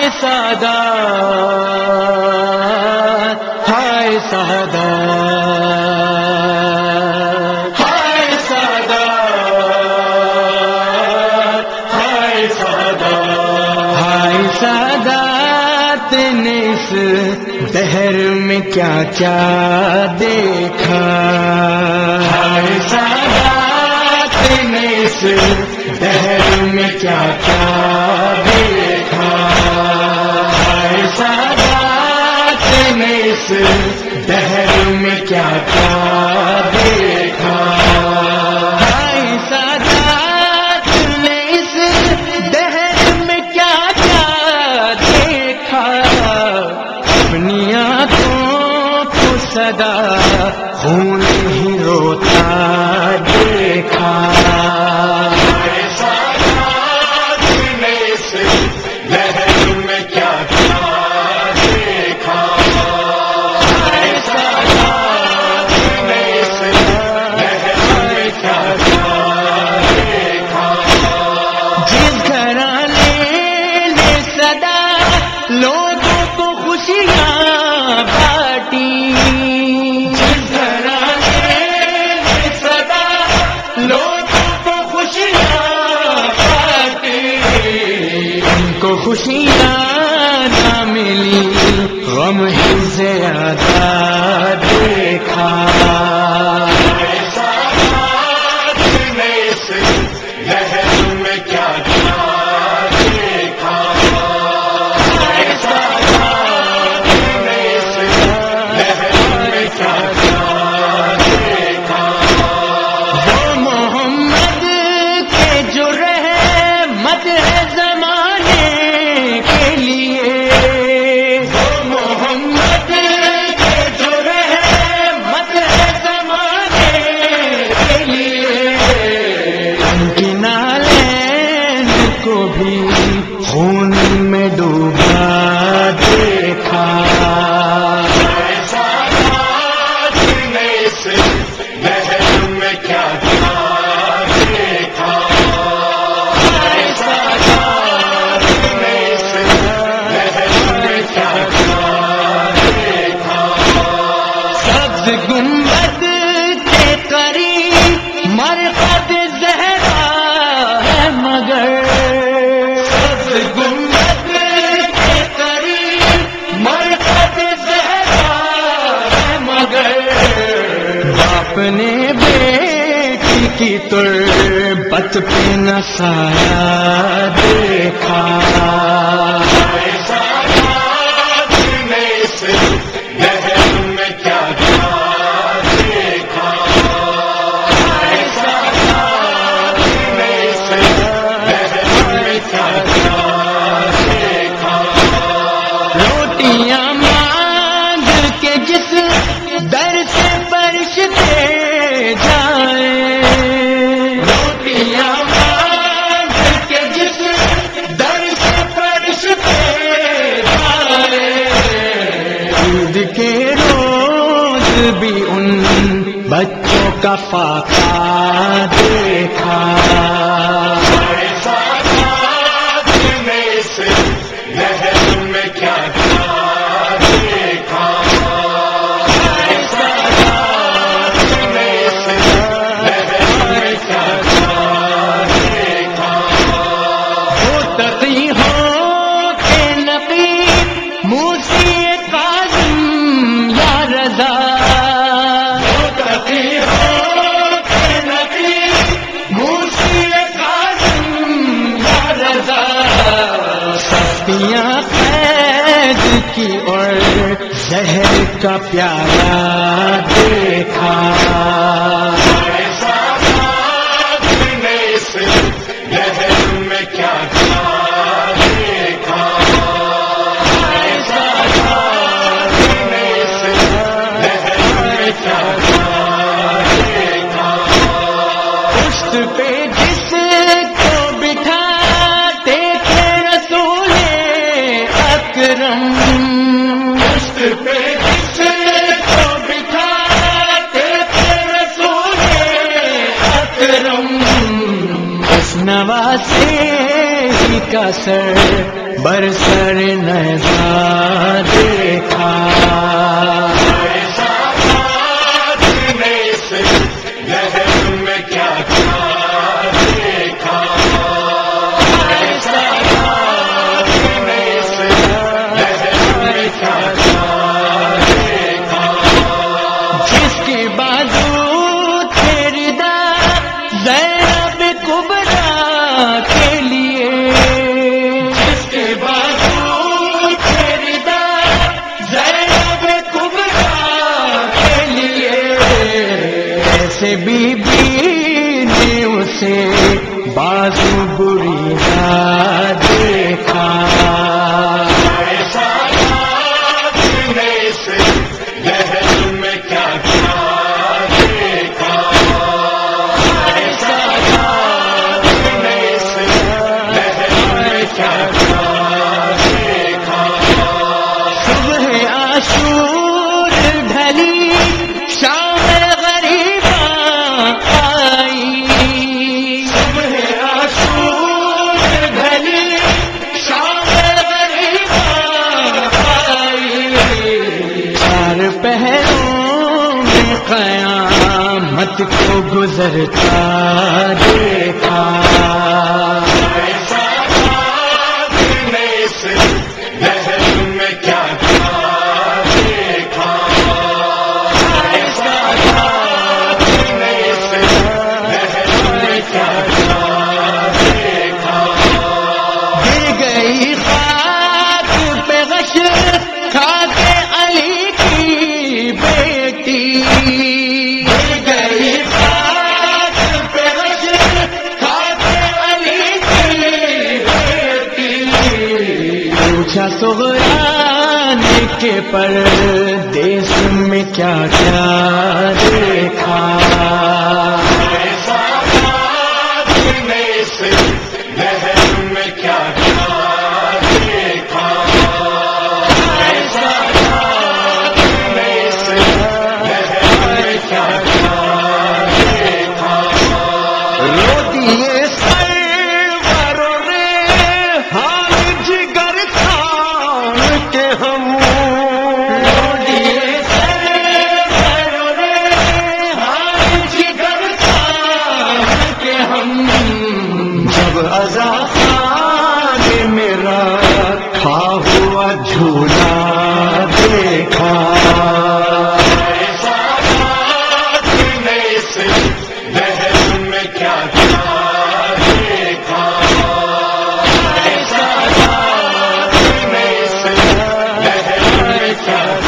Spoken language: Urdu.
سادات ہائے سادات ہائے سادات ہائے سادات ہائے سادات نے اس دہر میں کیا کیا دیکھا ہائے سادات نے اس دہر میں کیا کیا دیکھا ہائے سادات نے اس دہر میں کیا کیا دیکھا ہائے سادات نے اس دہر میں کیا کیا دیکھا اپنی آنکھوں کو صدا خون ہی روتا دیکھا لوگوں کو خوشیاں بانٹی جس گھرانے نے صدا لوگوں کو خوشیاں بانٹی ان کو خوشیاں نہ ملی غم ہی زیادہ دیکھا خون میں ڈوبا دیکھا سادات نے اس دہر میں کیا کیا دیکھا سادات نے اس دہر میں کیا کیا دیکھا سبز گنبد کے قریب مرقد زہرا ہے مگر اپنے بیٹی کی تربت پہ نہ سایہ دیکھا سادات نے اس دہر میں کیا کیا دیکھا سادات نے اس دہر میں کیا کیا دیکھا روٹیاں مانگ کے جس در سے فرشتے جائیں روٹیاں مانگ کے جس در سے فرشتے جائیں عید کے روز بھی ان بچوں کا فاقہ دیکھا سادات نے اس دہر میں کیا کیا دیکھا قید کی اور زہر کا پیالہ دیکھا سادات نے اس دہر میں کیا کیا دیکھا سادات نے اس دہر میں کیا کیا دیکھا پشت پہ جس کو بٹھاتے تھے رسول اکرم پشت پہ جس کو بٹھاتے تھے رسول کا سر برسر نظر دیکھا، بی بی نے اسے بازو بری نہ دیکھا، صبح عاشور ڈھلی شام پہروں میں قیامت کو گزرتا دیکھا، گر گئی خاک پہ غش خاک علی کی بیٹی، گئی خاک پہ غش خاک علی کی بیٹی، پوچھا سغران کے پردیس میں کیا کیا دیکھا، میرا کھا ہوا جھولا دیکھا، میں کیا دیکھا، میں